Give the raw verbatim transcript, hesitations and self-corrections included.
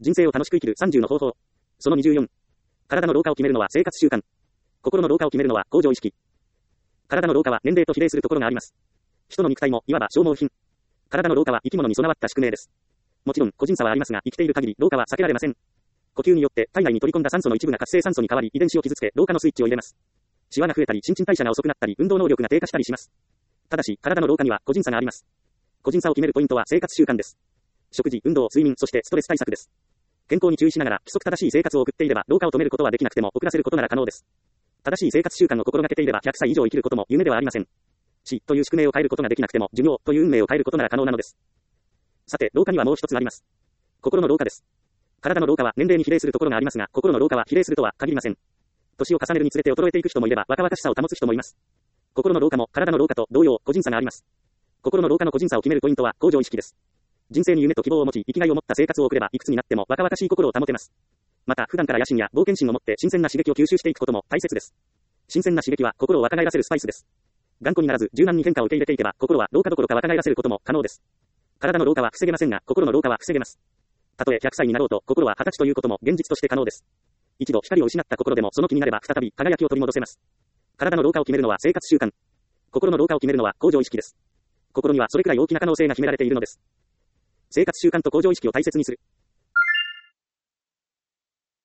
人生を楽しく生きるさんじゅうの方法。そのにじゅうよん。体の老化を決めるのは生活習慣。心の老化を決めるのは向上意識。体の老化は年齢と比例するところがあります。人の肉体もいわば消耗品。体の老化は生き物に備わった宿命です。もちろん個人差はありますが、生きている限り老化は避けられません。呼吸によって体内に取り込んだ酸素の一部が活性酸素に変わり遺伝子を傷つけ老化のスイッチを入れます。シワが増えたり新陳代謝が遅くなったり運動能力が低下したりします。ただし体の老化には個人差があります。個人差を決めるポイントは生活習慣です。食事、運動、睡眠、そしてストレス対策です。健康に注意しながら規則正しい生活を送っていれば老化を止めることはできなくても遅らせることなら可能です。正しい生活習慣を心がけていればひゃくさい以上生きることも夢ではありません。死という宿命を変えることができなくても寿命という運命を変えることなら可能なのです。さて、老化にはもう一つあります。心の老化です。体の老化は年齢に比例するところがありますが、心の老化は比例するとは限りません。年を重ねるにつれて衰えていく人もいれば若々しさを保つ人もいます。心の老化も体の老化と同様個人差があります。心の老化の個人差を決めるポイントは向上意識です。人生に夢と希望を持ち生きがいを持った生活を送ればいくつになっても若々しい心を保てます。また普段から野心や冒険心を持って新鮮な刺激を吸収していくことも大切です。新鮮な刺激は心を若返らせるスパイスです。頑固にならず柔軟に変化を受け入れていけば心は老化どころか若返らせることも可能です。体の老化は防げませんが心の老化は防げます。たとえひゃくさいになろうと心ははたちということも現実として可能です。一度光を失った心でもその気になれば再び輝きを取り戻せます。体の老化を決めるのは生活習慣。心の老化を決めるのは向上意識です。心にはそれくらい大きな可能性が秘められているのです。生活習慣と向上意識を大切にする。